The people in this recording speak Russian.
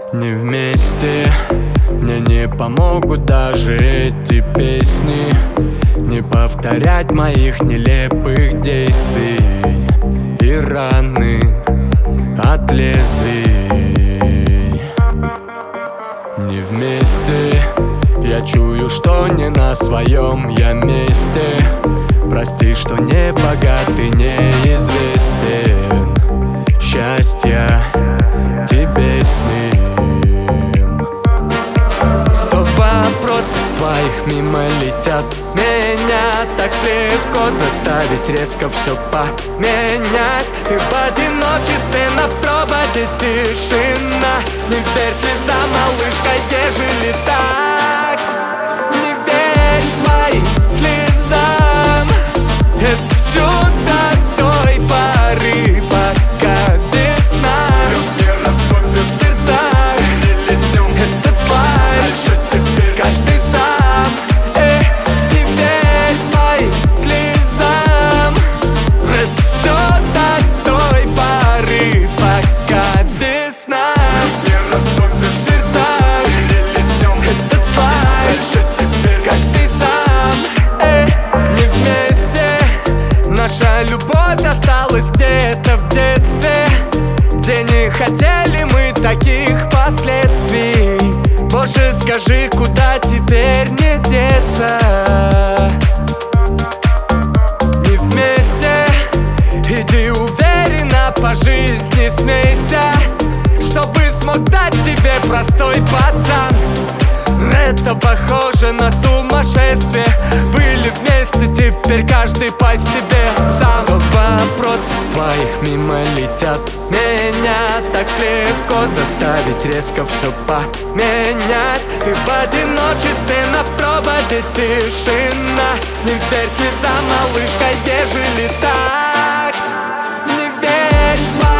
Не вместе, мне не помогут даже эти песни. Не повторять моих нелепых действий и раны от лезвий. Не вместе, я чую, что не на своем я месте. Прости, что не богат и неизвестен. Счастья тебе с ним. 100 вопросов твоих мимо летят. Меня так легко заставить резко все поменять. Ты в одиночестве на проводе, тишина. Не верь слезам, малышка, ежели так. Не верь своим слезам. Это все до той поры, пока весна не растопит в сердцах. Этот слайд, дальше теперь каждый сам. Не верь своим слезам. Это все до той поры, пока весна не растопит в сердцах. Этот слайд, дальше теперь каждый сам. Не вместе. Наша любовь осталась где-то в детстве, где не хотели мы таких последствий. Боже, скажи, куда теперь не деться? Не вместе. Иди уверенно по жизни смейся, чтобы смог дать тебе простой пацан. Это похоже на сумасшествие. Были вместе, теперь каждый по себе сам. 100 вопросов твоих мимо летят. Меня так легко заставить резко все поменять. Ты в одиночестве на проводе, тишина. Не верь слезам, малышка, ежели так. Не верь своим